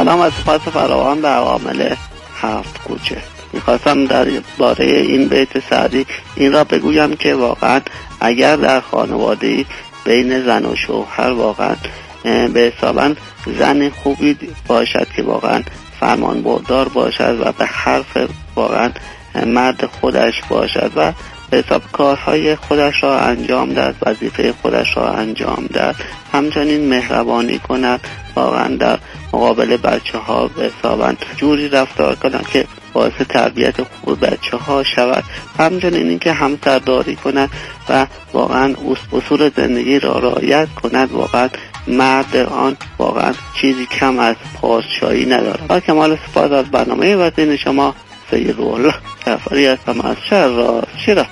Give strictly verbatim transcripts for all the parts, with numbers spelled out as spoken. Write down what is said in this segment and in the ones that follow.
سلام از سپاس فراوان به عوامل هفت کوچه. میخواستم در باره این بیت سعدی این را بگویم که واقعا اگر در خانواده بین زن و شوهر واقعا به حساباً زن خوبی باشد که واقعا فرمان بردار باشد و به حرف واقعا مرد خودش باشد و به حساب کارهای خودش را انجام داد، وظیفه خودش را انجام داد، همچنین مهربانی کند، واقعا در مقابل بچه ها به حساباً جوری رفتار کند که باعث تربیت خوب بچه ها شود، همچنین این که همسرداری کند و واقعا اصول زندگی را رعایت کند. واقعا مرد آن واقعا چیزی کم از پادشاهی ندارد. با کمال سپاس از برنامه وزین شما، سید الله جعفری هستم از شهر شیراز.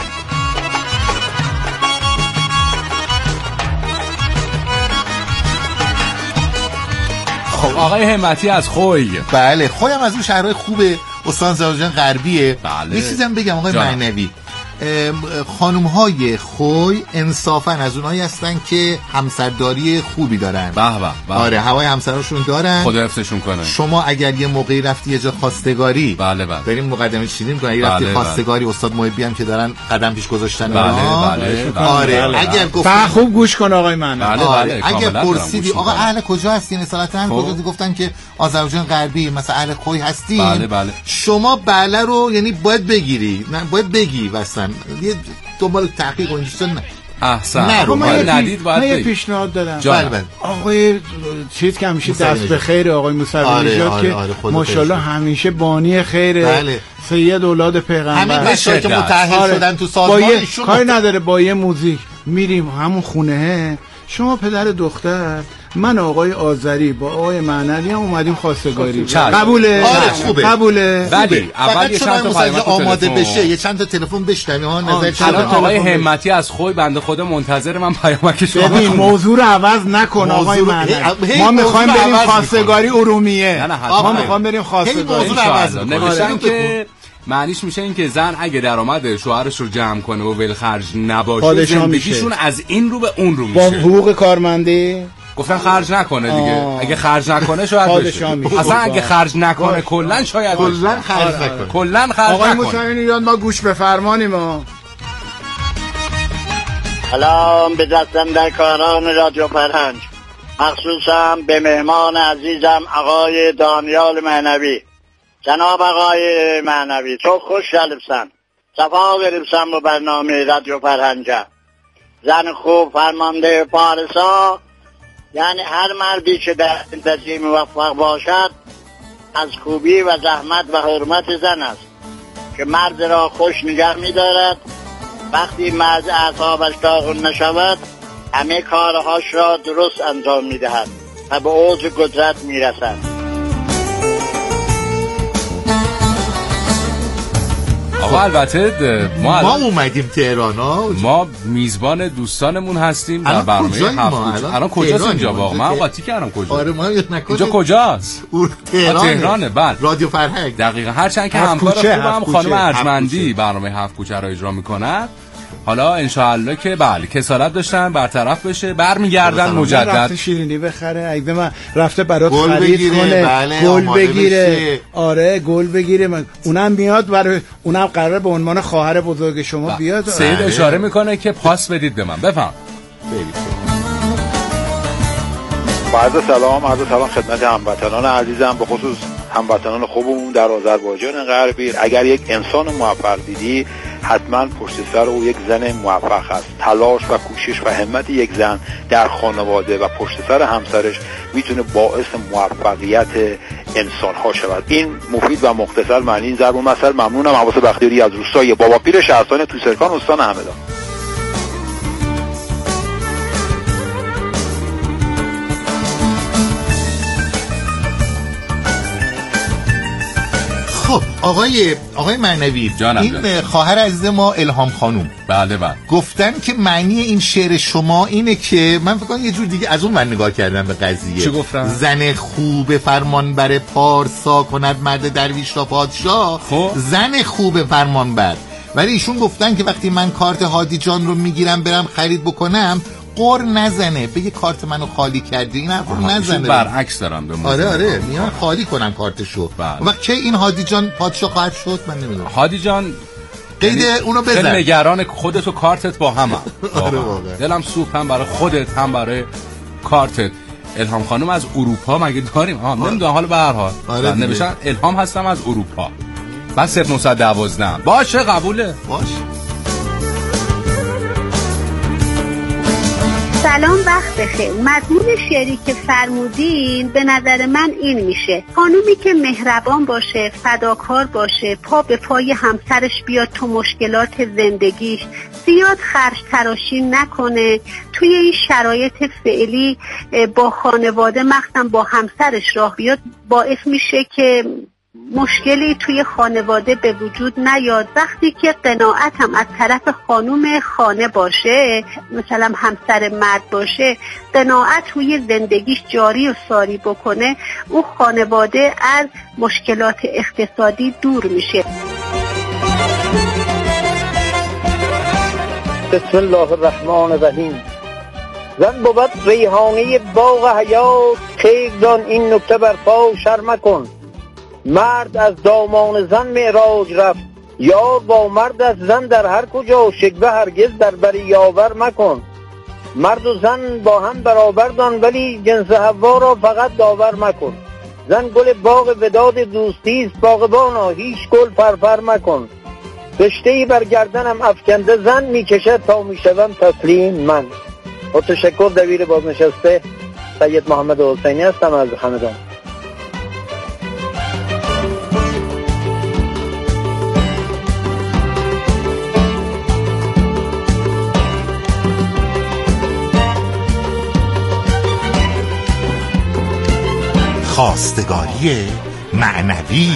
خب آقای همتی از خوی. بله، خوی هم از اون شهرهای خوبه، استان زاویه غربیه. بله. یه چیزی هم بگم آقای معنوی، خانم های خوی انصافا از اونایی هستن که همسرداری خوبی دارن. به به. آره، هوای همسرشون دارن، خدا حفظشون کنه. شما اگر یه موقعی رفتی یه جا خواستگاری، بله بله، بریم مقدمه چینی می‌کنن، اگه رفتی بله خواستگاری بله. استاد محبی هم که دارن قدم پیش گذاشتن. بله بله, بله. آره بله. اگر گفت خوب گوش کن آقای من. بله آره. بله. اگر پرسیدی آقا اهل کجا هستین اصالتا کجا، گفتن که آذربایجان غربی، مثلا اهل خوی هستین، بله بله. شما بله رو یعنی باید بگیری، نه باید بگی واسن یه دنبال تحقیق اون چیزا نه. احسن. نه رو من ندید باید یه پیشنهاد دارم. بله بله. آقای چیز که همیشه دست به خیر آقای موسوی نژاد آره، که آره، ماشاءالله همیشه بانی خیره. بله. سید اولاد پیغمبر. همین بچه‌ای که متأهل آره. شدن تو سازمانشون کاری نداره با یه موزیک میریم همون خونه، شما پدر دختر، من آقای آذری با آقای معنوی هم اومدیم خواستگاری. قبوله؟ آره خوبه. قبوله. ولی اول یه چند تا پیام آماده بشه، یه چند تا تلفن بشنویم. ها نظر چند تا آقای همتی از خوی بنده خدا منتظر من پیامک شما. ببین موضوع رو عوض نکن آقای معنوی. ما میخوایم بریم خواستگاری ارومیه. ما میخوایم بریم خواستگاری. نوشتن که معنیش میشه این که زن اگه درآمد شوهرش رو جمع کنه و ول خرج نباشه زندگیشون از این رو به اون رو میشه. با حقوق کارمندی گفتن خرج نکنه دیگه. آه. اگه خرج نکنه شاید بشه. اصلا اگه خرج نکنه کلا شاید کلا خرج نکنه. کلا خرج آقای نکنه. آقای موسوی نژاد ما گوش بفرمانیم. ما سلام به دستندرکاران رادیو فرهنگ، مخصوصا به مهمان عزیزم آقای دانیال معنوی. جناب آقای معنوی تو خوش جلبسن، صفا برسن به برنامه رادیو فرهنگ. زن خوب فرمانده پارسا، یعنی هر مردی که در زندگی موفق باشد از خوبی و زحمت و حرمت زن است که مرد را خوش نگه می‌دارد. وقتی مرد اعصابش داغون نشود همه کارهاش را درست انجام می‌دهد و به اوج قدرت می‌رسد. آقا البته ما ما اومدیم تهران ها، ما میزبان دوستانمون هستیم در برنامه هفت. الان کجاست اینجا واقعا؟ من قاطی کردم کجا. آره ما یاد نکنید اینجا کجاست؟ تهرانه. تهرانه. بله رادیو فرهنگ. دقیقاً. هرچند که همکار خوبم خانم ارجمندی برنامه هفت کوچه را اجرا می‌کند. حالا انشاءالله که بله کسالت داشتن برطرف بشه، برمیگردن مجدد. رفته شیرینی بخره، اگه من رفته برات خرید کنه، بله، گل بگیره بشه. آره گل بگیره، من اونم میاد برای اونم قراره به عنوان خواهر بزرگ شما بله. بیاد. سید بله. اشاره میکنه که پاس بدید به من. بفهم. بعد سلام، عرض سلام خدمت هموطنان عزیزم، به خصوص هموطنان خوبمون در آذربایجان غربی. اگر یک انسان موفق دیدی حتما پشت سر او یک زن موفق است. تلاش و کوشش و همت یک زن در خانواده و پشت سر همسرش میتونه باعث موفقیت انسان ها شود. این مفید و مختصر معنی این ضرب المثل. ممنونم. عباس بختیاری از روستای بابا پیر شهرستان توسرکان استان همدان. خب آقای آقای معنوی، این خواهر عزیز ما الهام خانوم بله بله گفتن که معنی این شعر شما اینه که من فکر کنم یه جور دیگه از اون من نگاه کردم به قضیه. چی گفتن؟ زن خوب فرمانبر پارسا کند مرد درویش را پادشاه. خب زن خوب فرمانبر، ولی ایشون گفتن که وقتی من کارت هادی جان رو میگیرم برم خرید بکنم قر نزنه بگه کارت منو خالی کردی، این حرفو نزنه. برعکس دارم به آره آره میان خالی کنم کارتشو. وقت که این هادی جان پادشاه خواهد شد من نمیدونم. هادی جان قید اونو بزن. خیلی نگران خودت و کارتت با هم. آره واقعا. دلم سوخت هم برای خودت هم برای کارتت. الهام خانم از اروپا مگه داریم؟ ها نمیدونم حالا به هر حال آره نوشتن الهام هستم از اروپا. بعد صفر نه یک دو باشه قبوله. باشه. سلام وقت بخیر. مضمون شعری که فرمودین به نظر من این میشه: خانومی که مهربان باشه، فداکار باشه، پا به پای همسرش بیاد تو مشکلات زندگیش، زیاد خرج تراشی نکنه، توی این شرایط فعلی با خانواده مخصوصا با همسرش راه بیاد، باعث میشه که مشکلی توی خانواده به وجود نیاد. وقتی که قناعت هم از طرف خانوم خانه باشه، مثلا همسر مرد باشه، قناعت توی زندگیش جاری و ساری بکنه، اون خانواده از مشکلات اقتصادی دور میشه. بسم الله الرحمن الرحیم. زن بود ریحانه باغ حیات، خیزان این نکته بر پا شرم کن. مرد از دامان زن معراج رفت، یار با مرد از زن در هر کجا، شکوه هرگز در بری یاور مکن. مرد و زن با هم برابر دان، ولی جنس حوا را فقط داور مکن. زن گل باغ وداد دوستی است، باغبانا هیچ گل پرپر مکن. رشته‌ای بر گردنم افکنده زن، میکشد تا میشوم تسلیم من. با تشکر دبیر بازنشسته سید محمد حسینی هستم از همدان. خواستگاری معنوی.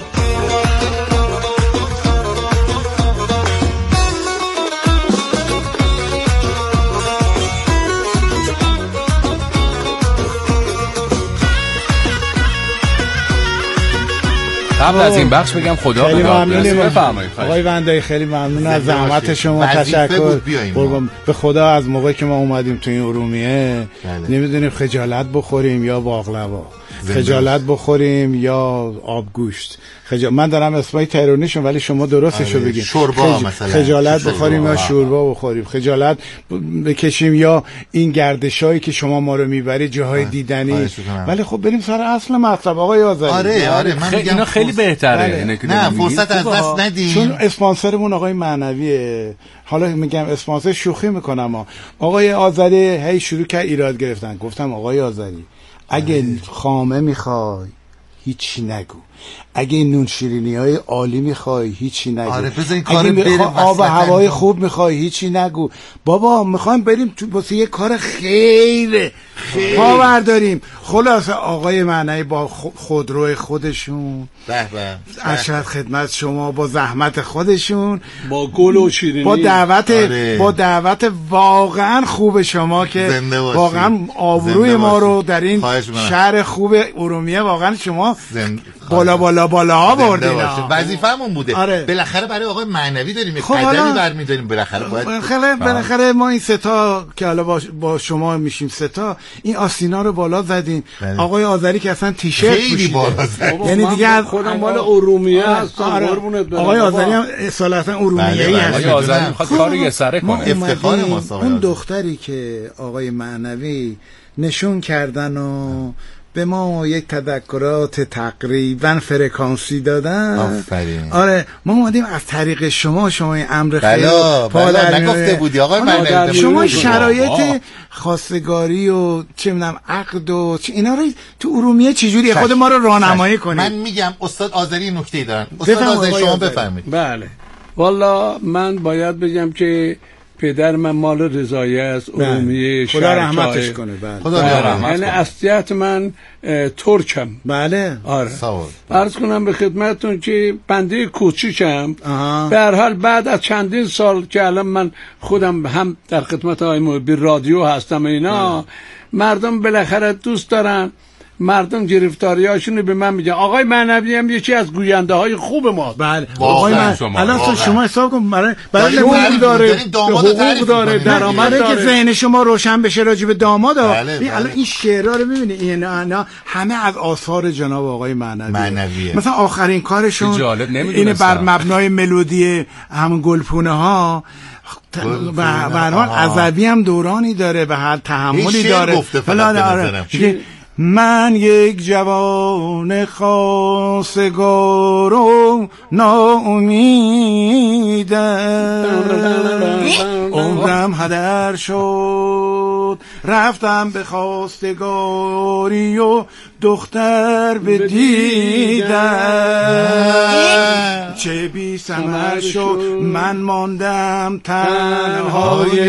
قبل از این بخش بگم خدا خیلی ممنونیم بفرمایید. آقای وندایی خیلی ممنون از زحمت شما، تشکر. به خدا از موقعی که ما اومدیم تو این ارومیه نمیدونیم خجالت بخوریم یا باقلوا، خجالت بخوریم یا آبگوشت. خجال... من دارم اسمای تهرانیشون ولی شما درستشو بگید. شوربا خج... مثلا خجالت بخوریم یا شوربا بخوریم، خجالت بکشیم یا این گردشایی که شما ما رو میبرید جاهای دیدنی. ولی خب بریم سر اصل مطلب آقای آذری. آره آره من میگم اینا خیلی بهتره. نه فرصت از دست ندیم، چون اسپانسرمون آقای معنویه. حالا میگم اسپانسر شوخی میکنم ها. آقای آذری هی شروع کرد ایراد گرفتن. گفتم آقای آذری اگه خامه میخوای هیچی نگو، اگه نون شیرینی های عالی میخوای هیچی نگو، آره اگه میخوای آب هوای خوب میخوای هیچی نگو. بابا میخوایم بریم تو واسه یه کار خیره پا برداریم. خلاصه آقای معنی با خودروی خودشون به به اشرف خدمت شما، با زحمت خودشون، با گل و شیرینی، با دعوت آره. با دعوت واقعا خوب شما که واقعا آبروی ما رو در این شهر خوب ارومیه واقعا شما زند... بالا بالا بالا ها بردین. وظیفه‌مون بوده. آره. بالاخره برای آقای معنوی داریم خب قدمی برمی‌داریم، بالاخره باید بالاخره بالاخره ما این ستا که حالا با, با شما میشیم ستا این آستینا رو بالا زدیم. آقای آذری که اصلا تیشرت پوشیده، یعنی دیگه از خودم مال ارومیه هستم. آقای آذری هم اصالتا ارومیه‌ای هست. آقای آذری می‌خواد کارو یه سره کنه. افتخار ماست. اون دختری که آقای معنوی نشون کردن و به ما یک تذکرات تقریبا فرکانسی دادن. آفرین. آره ما اومدیم از طریق شما شما این امر خیلی بلا بلا نگفته بودی آقای معنوی. شما شرایط خواستگاری و چه میدونم عقد و اینا رو تو ارومیه چجوری خود ما رو راهنمایی کنید. من میگم استاد آذری نکته دارن. استاد آذری شما بفرمایید. بله والا من باید بگم که پدر من مال رضایه است، ارومیه خدا رحمتش کنه. بله خدا رحمت کنه. یعنی اصلیت من ترکم. بله آره عرض کنم به خدمتتون که بنده کوچیکم. به هر حال بعد از چندین سال که الان من خودم هم در خدمت آقای محبی رادیو هستم اینا، مردم بالاخره دوست دارن مردم گرفتاریاشون رو به من میگن. آقای معنوی هم یکی از گوینده های خوب ما. بله آقای من الان تو شما حساب کن برای برای حقوق داره، حقوق داره، درآمد داره، که ذهن شما روشن بشه راجع به داماد. الان این شعرها رو میبینی اینا همه از آثار جناب آقای معنوی. مثلا آخرین کارشون اینه بر مبنای ملودی همون گلپونه ها. به هر حال عزبی هم دورانی داره، به هر تحملی داره. من یک جوان خواستگار و ناامیدم، عمرم هدر شد رفتم به خواستگاری و دختر بدیدم، چه بی ثمر شد من ماندم تنهای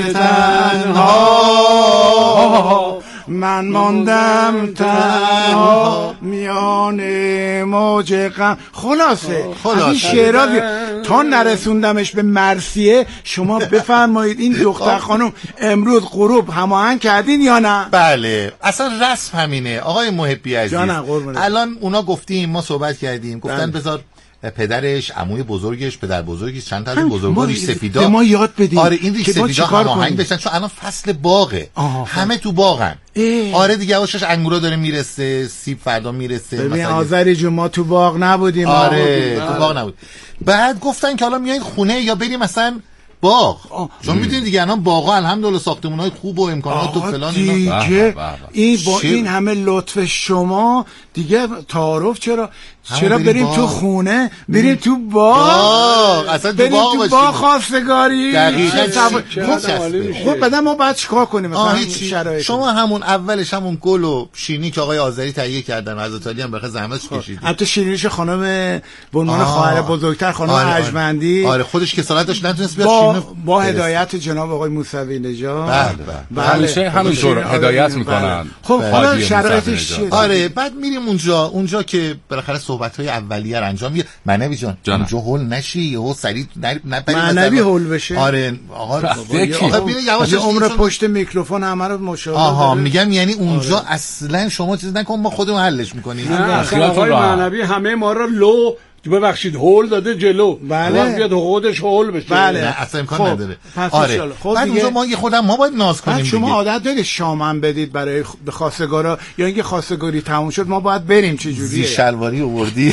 تنها، من ماندم تنها میان موج غم. خلاصه این شعرها تا نرسوندمش به مرثیه شما بفرمایید این دختر خانم امروز غروب هماهنگ کردین یا نه؟ بله اصلا رسم همینه آقای محبی عزیز. الان اونا گفتیم، ما صحبت کردیم، گفتن بذار پدرش، عموی بزرگش، پدر بزرگش، چند تا از بزرگان ریش سفیدا به ما یاد بدین. آره این ریش سفیدا هماهنگ بشن چون الان فصل باغه، همه تو باغن. آره دیگه واشش انگورا داره میرسه، سیب فردا میرسه. ببین آذری جون ما تو باغ نبودیم. آره تو باغ نبود. بعد گفتن که حالا میایین خونه یا بریم مثلا باغ، چون میدونید دیگه الان باغا الحمدلله ساختمونای خوب و امکانات و فلان اینا دیگه. این با این همه لطف شما دیگه تعارف چرا چرا بریم تو خونه، بریم تو باغ، اصلا بریم تو باغ خواستگاری. خب بعد ما بعد چیکار کنیم مثلا شرایط؟ شما همون اولش همون گل و شیرینی که آقای آذری تهیه کردن، حضرت علی هم بخاطر زحمتش کشید. البته شیرینیش خانم به عنوان خواهر بزرگتر خانم ارجمندی، آره خودش کسالت داشت نتونست بیاد با, با هدایت جناب آقای موسوی نژاد. بله همیشه همینطور هدایت میکنن. خب حالا شرایطش چیه؟ آره بعد میریم اونجا اونجا که بالاخره صحبت‌های اولیه رو انجام میده. معنوی جان اونجا هول نشی، یهو سریع نپری معنوی هول بشه. آره آقا آقا ببین یواش عمر پشت میکروفون همه رو مشاهده. آها میگم یعنی اونجا اصلا شما چیز نکن، ما خودمون حلش میکنیم. آقای معنوی همه ما رو لو ببخشید هول داده جلو. بله بیاد خودش هول بشه. بله نه اصلا امکان خب. نداره. آره خب بعد اونجا ما یه خودم ما باید ناز کنیم. شما عادت دارید شامم بدید برای به خواستگارا یا اینکه خواستگاری تموم شد ما باید بریم چه جوریه؟ زی شلواری آوردی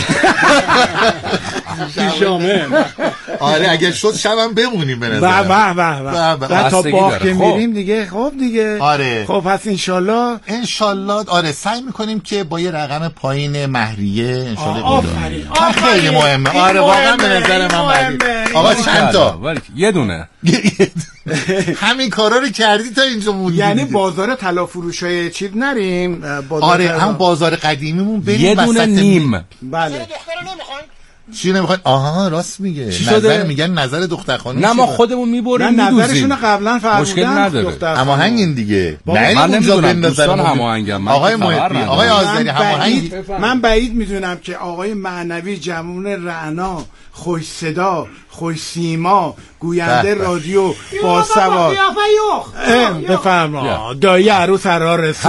شامه. آره اگه شد شبم بمونیم به نظر. به به به تا باغ که میریم دیگه. خب دیگه آره خب پس ان شاءالله ان شاءالله آره سعی میکنیم که با یه رقم پایین مهریه ان شاءالله. خیلی مهمه. آره واقعا به نظر من مهریه. آقا چند تا؟ یه دونه. همین کارا رو کردی تا اینجا موندی. یعنی بازار طلا فروشای چیز نریم؟ آره هم بازار قدیمیمون بریم. یه دونه نیم. بله. چی نمیخواین؟ آها راست میگه. نظر میگن نظر دختر خانم. نه ما خودمون میبریم میدوزیم. نظرشون قبلا فرمودن. مشکل نداره. اما هنگین دیگه. نه من نمیدونم دوستان هماهنگم. آقای محبی آقای آذری هماهنگ. من بعید میدونم که آقای معنوی جوون رعنا، خوش صدا، خوش سیما، گوینده رادیو، با سواد. بفرما دایی عروس هر رسید.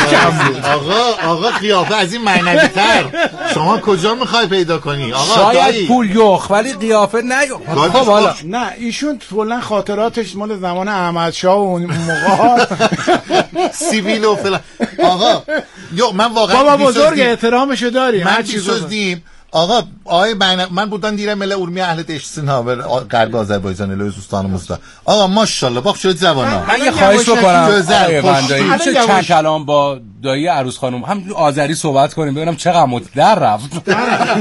آقا آقا قیافه از این معنوی تر شما کجا میخوای پیدا کنی؟ آقا شاید پول یخ ولی قیافه نه. خب حالا نه ایشون کلا خاطراتش مال زمان احمد شاه و اون موقع سیویل و فلان. آقا یو من واقعا بابا بزرگ احترامشو داری. هر چیزو دیم. آقا آقای من بودن دیره مل اورمی اهل دشتسنا بر غرب آذربایجان لوزستان موستا. آقا ماشاءالله باخ شد زبانا. من یه خواهش بکنم آقای بندایی چه چند کلام با دایی عروس خانم هم آذری صحبت کنیم ببینم چقدر مت در رفت. من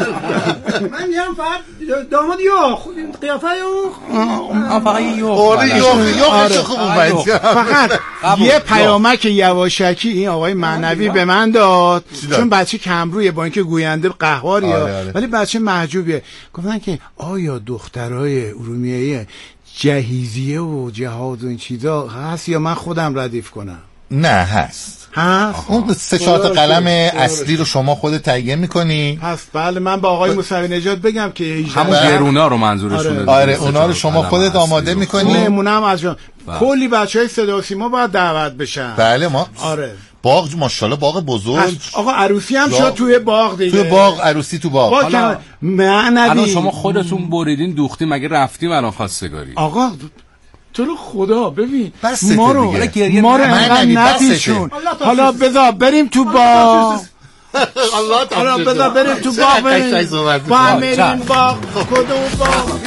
میگم فقط داماد یو قیافه یو آ فقط یو آره یو یو خوب فقط یه پیامک یواشکی این آقای معنوی به من داد چون بچه کمرویه با اینکه گوینده قهواریه ولی بچه محجوبیه. گفتن که آیا دخترای ارومیه‌ای جهیزیه و جهاد و این چیزا هست یا من خودم ردیف کنم؟ نه هست هست اون سه چهار تا قلم اصلی رو شما خودت تهیه می‌کنی؟ هست بله. من با آقای موسوی نژاد بگم که همون گرونا رو منظورشونه. آره اونا رو شما خودت آماده می‌کنی. نمونه هم از کلی بچهای صدا و سیما باید دعوت بشن. بله ما آره باغ ماشاءالله باغ بزرگ. آقا عروسی هم شد توی باغ دیگه. توی باغ عروسی تو باغ. حالا معنوی الان شما خودتون بریدین دوختی مگه رفتیم الان خواستگاری؟ آقا تو رو خدا ببین ما رو ما رو انقدر نپیچون. حالا بذار بریم تو باغ. حالا بذار بریم تو باغ بریم با هم بریم باغ. کدوم باغ؟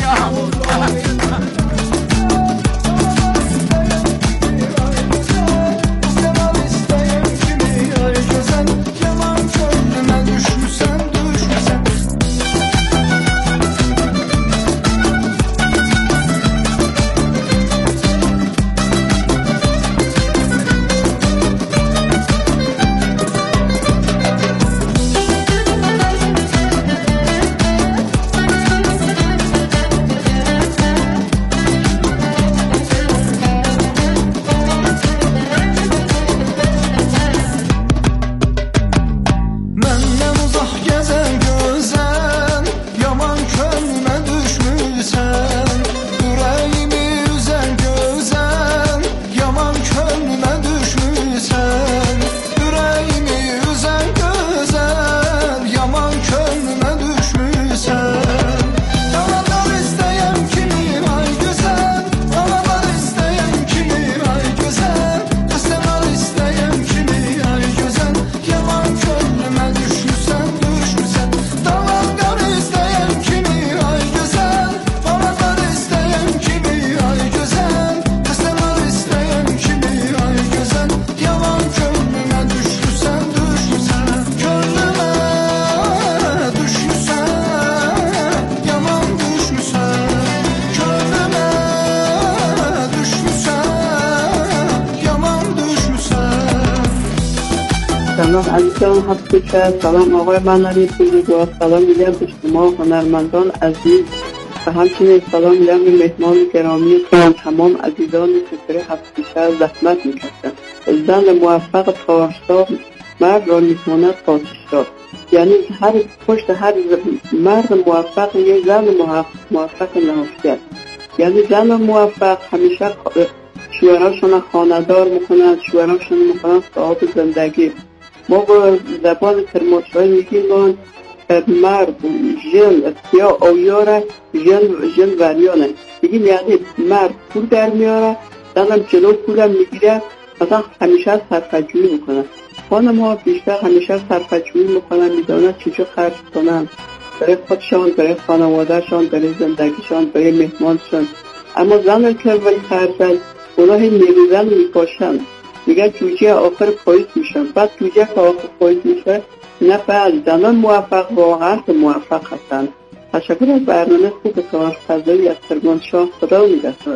عزیزان هفته که سلام آقای منوی پولی و سلام میگم به شما هنرمندان عزیز و همچنین سلام میگم به مهمان گرامی که تمام عزیزان که برای هفته که زحمت میکشن. زن موفق پارسا مرد را میتواند پادشاه، یعنی هر پشت هر مرد موفق یک زن موفق نهفته است. یعنی زن موفق همیشه شوهراشون خانه‌دار میکنند، شوهراشون میکنند صاحب زندگی. ما با زبان ترماترای میگیم مرد جن سیا اویاره جن جن وریانه میگیم، یعنی مرد پول در میاره زنم جلو پولم میگیره، مثلا همیشه صرفه‌جویی میکنه. خانم ها بیشتر همیشه صرفه‌جویی میکنن، میدونن چجور خرج کنن برای خودشان، برای خانوادهشان، برای زندگیشان، برای مهمانشان. اما زن که ولی خرجن اونا هی نیروزن میپاشن، میگن جوجه آخر پاییز میشن. بعد جوجه که آخر پاییز میشه نه بعد زنان موفق واقعا موفق هستن. تشکر از برنامه خوب کار فضایی از کرمانشاه. خدا نگهدار.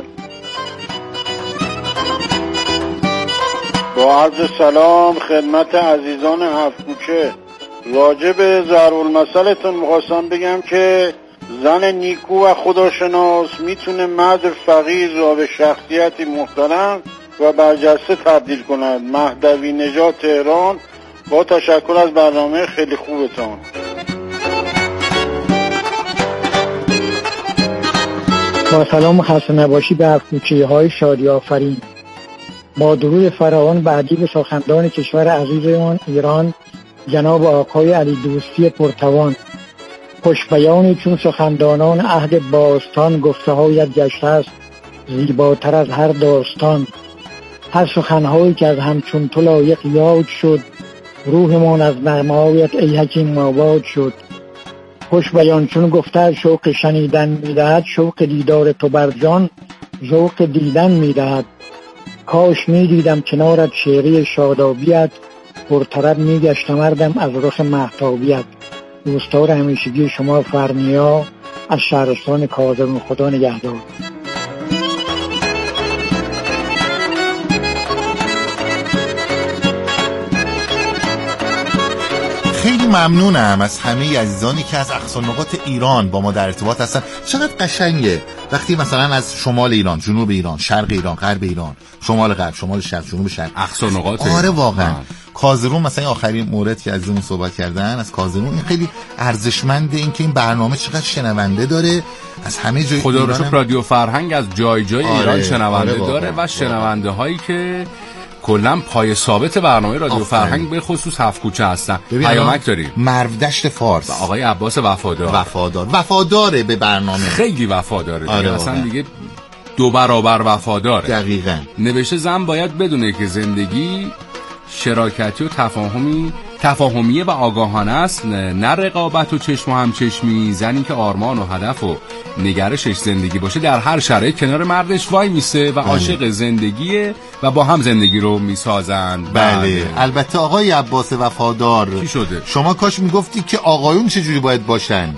با عرض سلام خدمت عزیزان هفت کوچه، راجع به ضرب المثلتون میخواستم بگم که زن نیکو و خداشناس میتونه مرد فقیر را به شخصیتی محترم و برجسته تبدیل کند. مهدوی نژاد تهران. با تشکر از برنامه خیلی خوبتان. با سلام خسته نباشی به هفت‌کوچه های شادی آفرین. با درود فراوان بعدی به سخنران کشور عزیزمان ایران جناب آقای علی دوستی پرتوان. خوش بیانی چون سخنرانان عهد باستان، گفته هایت گشته است زیباتر از هر داستان. هر سخنهایی که از همچون تو لایق یاد شد، روحمان از نغمه‌هایت ای حکیم آباد شد. خوش بیان چون گفته شوق شنیدن میدهد، شوق دیدار تو بر جان ذوق دیدن میدهد. کاش میدیدم کنارت شعری شادابیت، پرطرب میگشت مردم از رخ مهتابیت. دوستدار همیشگی شما فرنیا از شهرستان کاظم. خدا نگهدار. خیلی ممنونم از همه عزیزانی که از اقصا نقاط ایران با ما در ارتباط هستن. چقدر قشنگه وقتی مثلا از شمال ایران، جنوب ایران، شرق ایران، غرب ایران، شمال غرب، شمال شرق، جنوب شرق، اقصا نقاط. آره واقعا. کازرون مثلا آخرین مورد که از اون صحبت کردن از کازرون، این خیلی ارزشمنده، این که این برنامه چقدر شنونده داره از همه جای خدا رو شکر. رادیو فرهنگ از جای جای آره، ایران شنونده آره داره و شنونده هایی که کلا پای ثابت برنامه رادیو فرهنگ به خصوص هفت کوچه هستن. پیامک داریم مرودشت فارس و آقای عباس وفادار. وفادار وفاداره به برنامه، خیلی وفاداره. آره اصلا دیگه دو برابر وفاداره. دقیقاً. نوشته زن باید بدونه که زندگی شراکتی و تفاهمی تفاهمیه و آگاهانه است، نه رقابت و چشم و همچشمی. زنی که آرمان و هدف و نگرشش زندگی باشه در هر شرایط کنار مردش وای میسه و عاشق زندگیه و با هم زندگی رو میسازند. بله. بله البته آقای عباس وفادار چی شده؟ شما کاش میگفتی که آقایون چجوری باید باشن.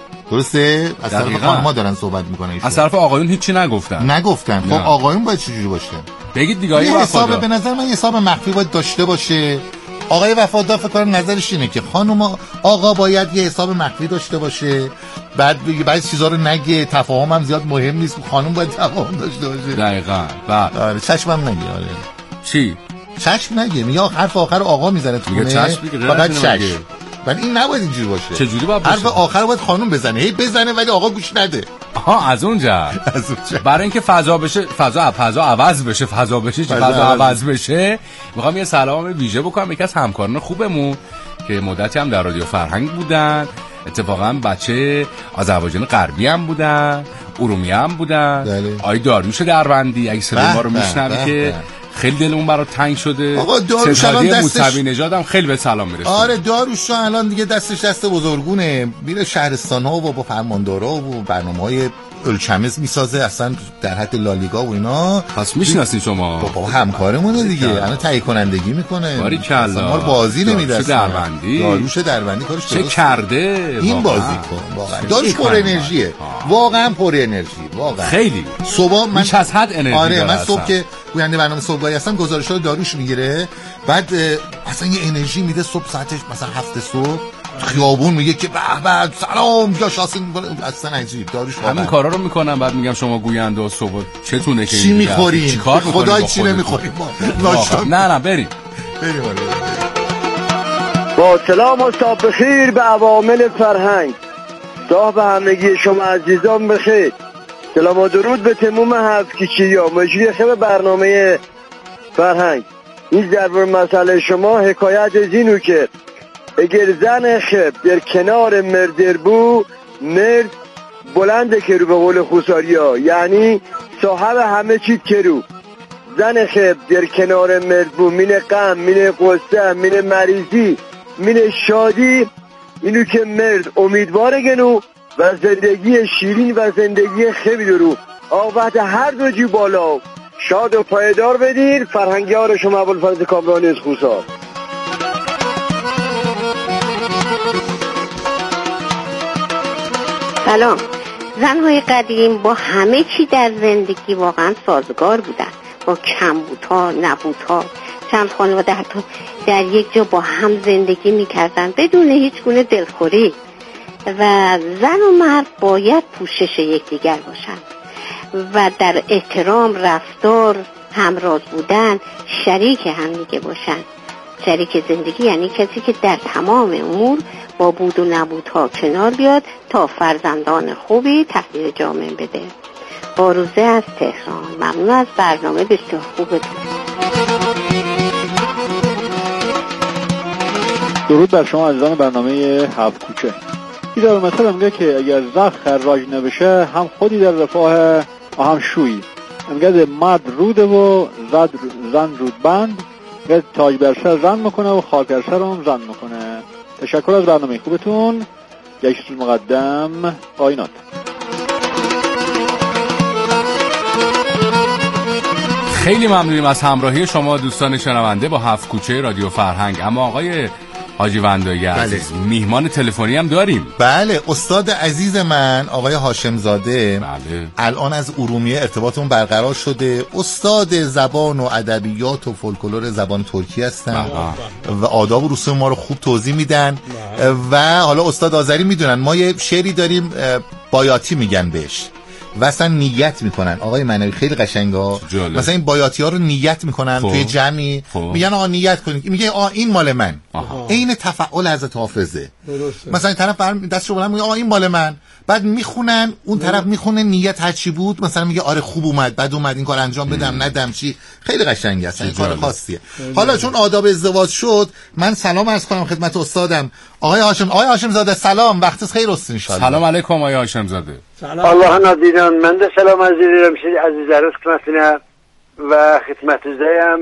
درسته؟ از طرف خانم‌ها دارن صحبت میکنن. از طرف آقایون هیچی نگفتن. نگفتن. خب آقایون باید چجوری باشن؟ بگید دیگه. آقای وفادار به نظر من حساب مخفی باید داشته باشه. آقای وفادار فکر کنم نظرش اینه که خانم آقا باید یه حساب مخفی داشته باشه، بعد بگه بعضی چیزا رو نگه، تفاهم هم زیاد مهم نیست، خانم باید تفاهم داشته باشه. دقیقاً. بعد آره چشمم نگه. آره چی؟ چشم نگه. میگه حرف آخر آقا میزنه تو میگه چشم بگه فقط چشم. ولی این نباید اینجوری باشه. چه جوری باید باشه؟ حرف آخر باید خانم بزنه، هی بزنه ولی آقا گوش نده. آها از اونجا. از اونجا. برای اینکه فضا بشه، فضا فضا عوض بشه، فضا بشه، فضا, فضا عوض بشه. میخوام یه سلام ویژه بکنم یکی از همکاران خوبمون که مدتی هم در رادیو فرهنگ بودن. اتفاقا بچه آذربایجان غربی هم بودن، ارومیه هم بودن. آی داریوش دروندی اگه صدای ما رو میشنوی که خیلی دلمون برات تنگ شده. آقا داروش الان دستش موسوی نژادم خیلی به سلام میرسه. آره داروش الان دیگه دستش دست بزرگونه، میره شهرستان‌ها و با فرماندارا و برنامه‌های الچمز میسازه، اصلا در حد لالیگا و اینا. پس میشناسین شما؟ بابا همکارمونه دیگه، الان تهیه کنندگی میکنه. باریکلا. ما بازی نمیده. دروندی. داروش دروندی کارش چه کرده؟ این بازی کن واقعا. داروش پر انرژیه. واقعا پر انرژی، واقعا. خیلی. صبح من بیش از حد انرژی آره داره. من صبح که گوینده برنامه صبحگاهی هستم گزارش‌ها داروش میگیره، بعد اصلا یه انرژی میده. صبح ساعتش مثلا هفت صبح خیابون میگه که به به سلام یا شاسین میکنه. اصلا عجیب. داروش همین کارا رو میکنم. بعد میگم شما گوینده و صبح چتونه که چی میخورین؟ چی کار میکنین؟ خدای چی نمیخوریم ما. نه نه بریم بریم با سلام و صبح بخیر به عوامل فرهنگ. صبح همگی شما عزیزان بخیر. سلام و درود به تموم هفت کیچیا مجری خب برنامه فرهنگ. این درباره مسئله شما حکایت از اینو که اگر زن خب در کنار مردر بو، مرد بلند کرو به قول خوساریا، یعنی صاحب همه چیز کرو. زن خب در کنار مرد بو، مینه غم، مینه قصه، مینه مریضی، مینه شادی، اینو که مرد امیدواره گنو و زندگی شیرین و زندگی خیلی درو آقابت هر دو جی بالا شاد و پایدار بدین. فرهنگیار شما ابوالفضل کامرانی از خوسار. سلام. زنهای قدیم با همه چی در زندگی واقعا سازگار بودن، با کمبودها، نبودها. چند خانواده حتی در یک جا با هم زندگی میکردن بدون هیچ گونه دلخوری و زن و مرد باید پوشش یکدیگر باشن و در احترام، رفتار، همراز بودن، شریک همدیگه باشن. شریک زندگی یعنی کسی که در تمام امور با بود و نبودها کنار بیاد تا فرزندان خوبی تحویل جامعه بده. باروزه از تهران. ممنون از برنامه بسیار خوبتون. درود بر شما عزیزان برنامه هفت کوچه. این داره مثلا میگه که اگر زخ خراج نبشه هم خودی در رفاه هم شویی. میگه مرد روده و زد زن رود بند، میگه تاج بر سر زن میکنه و خاک بر سر هم زن میکنه. تشکر از برنامه خوبتون. یک سوز مقدم آینات. خیلی ممنونیم از همراهی شما دوستان شنونده با هفت کوچه رادیو فرهنگ. اما آقای حاجی وندایی عزیز بله. میهمان تلفنی هم داریم. بله استاد عزیز من آقای هاشم زاده بله. الان از ارومیه ارتباطمون برقرار شده. استاد زبان و ادبیات و فولکلور زبان ترکی هستن بله. و آداب و رسوم ما رو خوب توضیح میدن بله. و حالا استاد آذری میدونن ما یه شعری داریم بایاتی میگن بهش و اصلا نیت میکنن. آقای منوی خیلی قشنگا مثلا این بایاتی ها رو نیت میکنن خوب. توی جمعی خوب. میگن آقا نیت کنید، میگه آقا این مال من عین تفعول حضرت حافظه. مثلا این طرف برم دستشو بلند میگه آقا این مال من، بعد میخونن اون طرف میخونه نیت هر چی بود، مثلا میگه آره خوب اومد، بعد اومد این کار انجام بدم ندم چی. خیلی قشنگه، اصلا این کار خاصیه. حالا چون آداب ازدواج شد، من سلام عرض کنم خدمت استادم آقای هاشم. آقای هاشم زاده سلام، وقتت خیر است ان شاء الله. سلام علیکم آقای هاشم زاده. سلام. الله نادیدان من ده سلام عزیزی رمشید عزیز عرض کنم و خدمت زدم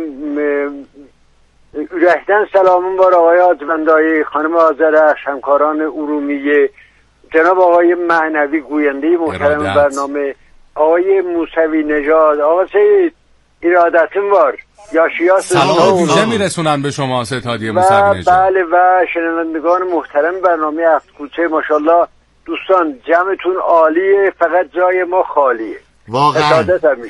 رهدن سلامون بار آقای آجوندایی، خانم آذر، همکاران ارومیه، جناب آقای معنوی گوینده محترم برنامه، آقای موسوی نژاد، آقا سید ارادتون بار یا شیعه سلام ویژه میرسونن به شما ستادی موسوی نژاد. بله و شنوندگان محترم برنامه هفت کوچه، ماشاءالله دوستان جمعتون عالیه، فقط جای ما خالیه. واقعا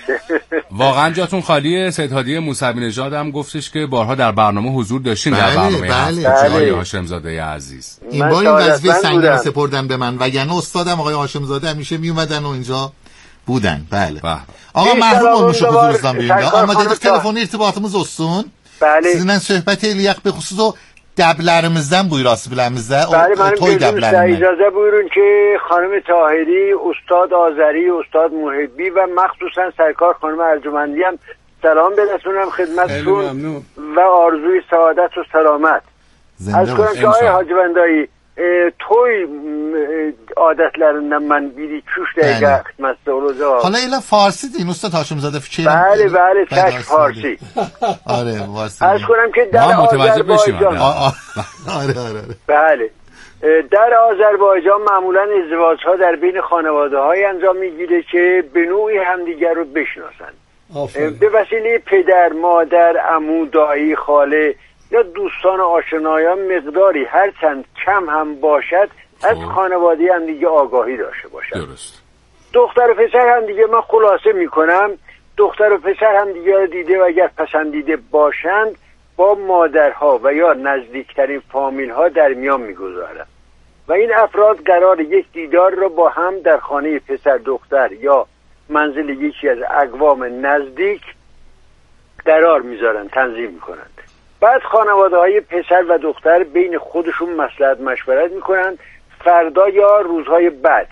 واقعا جاتون خالیه. سید هادی موسوی نژاد هم گفتش که بارها در برنامه حضور داشتین. بله، در برنامه بله آقای هاشم زاده عزیز. این بار این وظیفه سنگین سپردن به من، وگرنه استادم آقای هاشم زاده همیشه می اومدن و اینجا بودن. بله بله. آقا محروم میشه حضورتون بیرون. آماده تلفن ارتباطımız olsun. بله. Sizinle söhbət eləyək به خصوص o dəblərimizdən buyurası biləmizdə. بله من اجازه buyurun که خانم طاهری، استاد آذری، استاد محبی و مخصوصا سرکار خانم ارجمندی هم سلام برسونم خدمتتون و آرزوی سعادت و سلامت. از کنم که آقای حاجی بندایی توی عادتlerinden من biri üç dakika xidmətdə olacaq. حالا elə فارسی deyin استاد هاشم زاده fikirəm. بله بله تک فارسی. آره فارسی. از کنم که در آذربایجان آره آره بله در آذربایجان معمولا ازدواج‌ها در بین خانواده‌های انجام میگیره که به نوعی همدیگر رو بشناسن. به وسیله پدر، مادر، عمو، دایی، خاله یا دوستان و آشنایان مقداری هر چند کم هم باشد از خانواده هم دیگه آگاهی داشته باشد. درست. دختر و پسر هم دیگه من خلاصه میکنم دختر و پسر هم دیگه رو دیده و اگر پسندیده باشند با مادرها و یا نزدیکترین فامیل ها در میان میگذارند و این افراد قرار یک دیدار رو با هم در خانه پسر دختر یا منزل یکی از اقوام نزدیک قرار میذارن، تنظیم میکنند. بعد خانواده های پسر و دختر بین خودشون مصلحت مشورت میکنن فردا یا روزهای بعد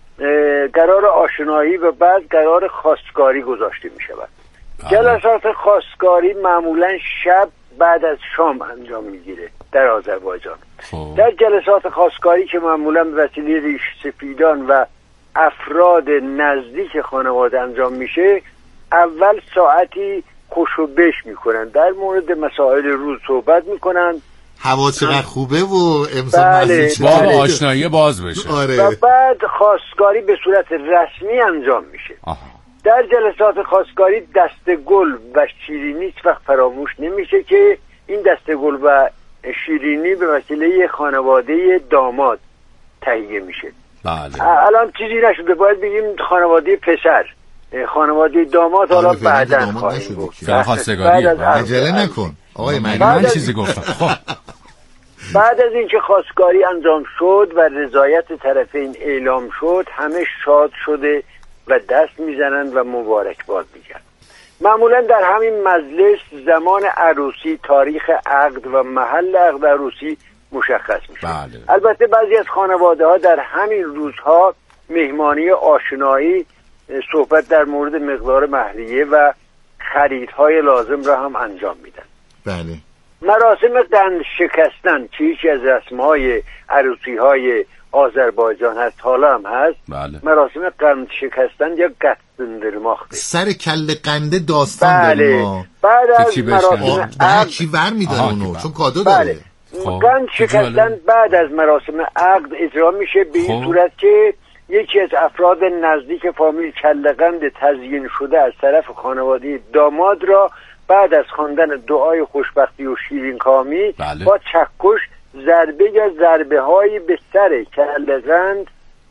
قرار آشنایی و بعد قرار خواستگاری گذاشته میشود. جلسات خواستگاری معمولا شب بعد از شام انجام میگیره در آذربایجان. در جلسات خواستگاری که معمولا به وسیله ریش سفیدان و افراد نزدیک خانواده انجام میشه اول ساعتی خوشو بش میکنن، در مورد مسائل روز صحبت میکنن، هوا چقدر خوبه و امسال بله باب آشنایی باز بشه. آره. و بعد خواستگاری به صورت رسمی انجام میشه. آها. در جلسات خواستگاری دسته گل و شیرینی هیچ وقت فراموش نمیشه که این دسته گل و شیرینی به وسیله خانواده داماد تهیه میشه. بله. الان چیزی نشده، باید بگیم خانواده پسر، خانواده داماد حالا بعداً خواهیم گفت. خواستگاری عجله نکن آقای من من چیزی گفتم. خب بعد از اینکه خواستگاری انجام شد و رضایت طرفین اعلام شد همه شاد شده و دست میزنند و مبارکباد میگن. معمولا در همین مجلس زمان عروسی، تاریخ عقد و محل عقد عروسی مشخص میشه. بله. البته بعضی از خانواده ها در همین روزها مهمانی آشنایی، صحبت در مورد مقدار مهریه و خریدهای لازم را هم انجام میدن. بله. مراسم قند شکستن که یکی از رسمهای عروسیهای آذربایجان هست، حالا هم هست. بله. مراسم قند شکستن یا قطندرماخته، سر کله قنده داستان بله. داریم. بعد از مراسم عقد چی ور میداره اونو چون کادو بله. داره. قند شکستن بعد از مراسم عقد اجرا میشه به این صورت که یکی از افراد نزدیک فامیل کله قند تزیین شده از طرف خانواده داماد را بعد از خواندن دعای خوشبختی و شیرین کامی بله. با چکش ضربه یا ضربه هایی به سر کله قند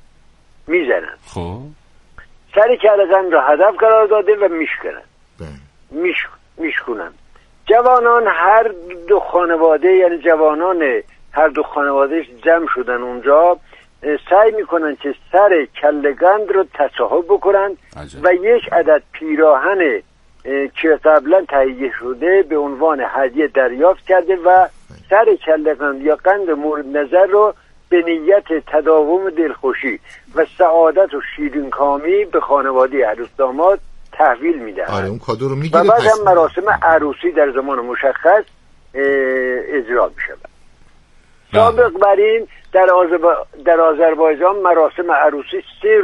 میزنند. خب سر کله قند را هدف قرار داده و میشکنند میش میشکنند. جوانان هر دو خانواده یعنی جوانان هر دو خانواده جمع شدن اونجا سعی میکنن که سر کله قند رو تصاحب بکنن و یک عدد پیراهن که قبلا تهیه شده به عنوان هدیه دریافت کرده و سر کله قند یا قند مورد نظر رو به نیت تداوم دلخوشی و سعادت و شیرینکامی به خانواده عروس داماد تحویل میدهند. آره اون کادو رو میگیره. و بعد هم مراسم عروسی در زمان مشخص اجرا میشه. سابق بر این در, آزرب... در آذربایجان مراسم عروسی سه